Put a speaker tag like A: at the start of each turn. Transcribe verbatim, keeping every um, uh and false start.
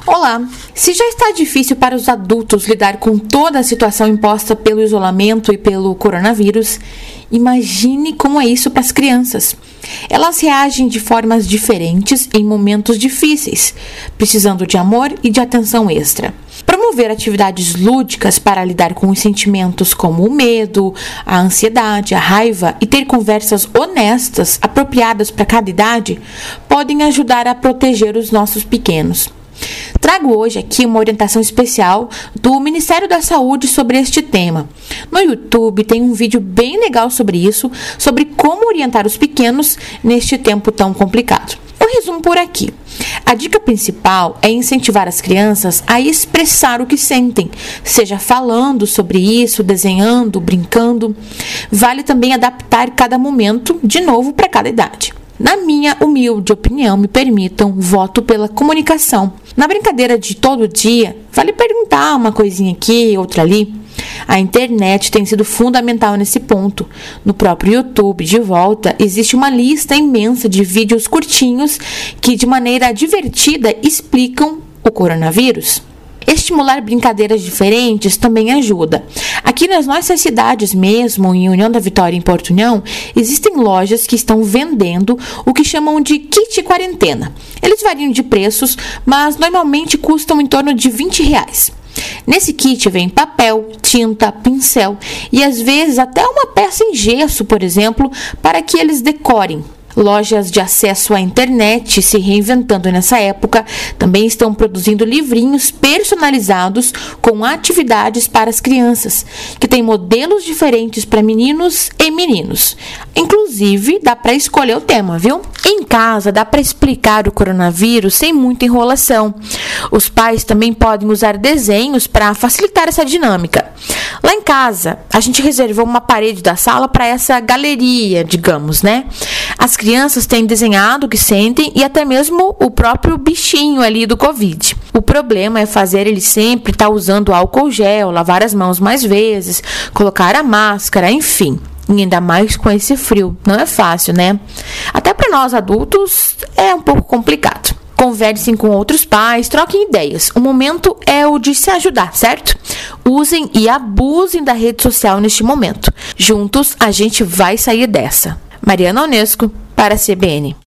A: Olá! Se já está difícil para os adultos lidar com toda a situação imposta pelo isolamento e pelo coronavírus, imagine como é isso para as crianças. Elas reagem de formas diferentes em momentos difíceis, precisando de amor e de atenção extra. Promover atividades lúdicas para lidar com os sentimentos como o medo, a ansiedade, a raiva e ter conversas honestas, apropriadas para cada idade, podem ajudar a proteger os nossos pequenos. Trago hoje aqui uma orientação especial do Ministério da Saúde sobre este tema. No YouTube tem um vídeo bem legal sobre isso, sobre como orientar os pequenos neste tempo tão complicado. Eu resumo por aqui. A dica principal é incentivar as crianças a expressar o que sentem, seja falando sobre isso, desenhando, brincando. Vale também adaptar cada momento, de novo, para cada idade. Na minha humilde opinião, me permitam, voto pela comunicação. Na brincadeira de todo dia, vale perguntar uma coisinha aqui, outra ali. A internet tem sido fundamental nesse ponto. No próprio YouTube, de volta, existe uma lista imensa de vídeos curtinhos que, de maneira divertida, explicam o coronavírus. Estimular brincadeiras diferentes também ajuda. Aqui nas nossas cidades mesmo, em União da Vitória e em Porto União, existem lojas que estão vendendo o que chamam de kit quarentena. Eles variam de preços, mas normalmente custam em torno de vinte reais. Nesse kit vem papel, tinta, pincel e às vezes até uma peça em gesso, por exemplo, para que eles decorem. Lojas de acesso à internet se reinventando nessa época também estão produzindo livrinhos personalizados com atividades para as crianças, que têm modelos diferentes para meninos e meninos. Inclusive, dá para escolher o tema, viu? Em casa, dá para explicar o coronavírus sem muita enrolação. Os pais também podem usar desenhos para facilitar essa dinâmica. Lá em casa, a gente reservou uma parede da sala para essa galeria, digamos, né? As crianças têm desenhado o que sentem e até mesmo o próprio bichinho ali do Covid. O problema é fazer ele sempre estar usando álcool gel, lavar as mãos mais vezes, colocar a máscara, enfim. E ainda mais com esse frio. Não é fácil, né? Até para nós adultos é um pouco complicado. Conversem com outros pais, troquem ideias. O momento é o de se ajudar, certo? Usem e abusem da rede social neste momento. Juntos, a gente vai sair dessa. Mariana Onesco, para a C B N.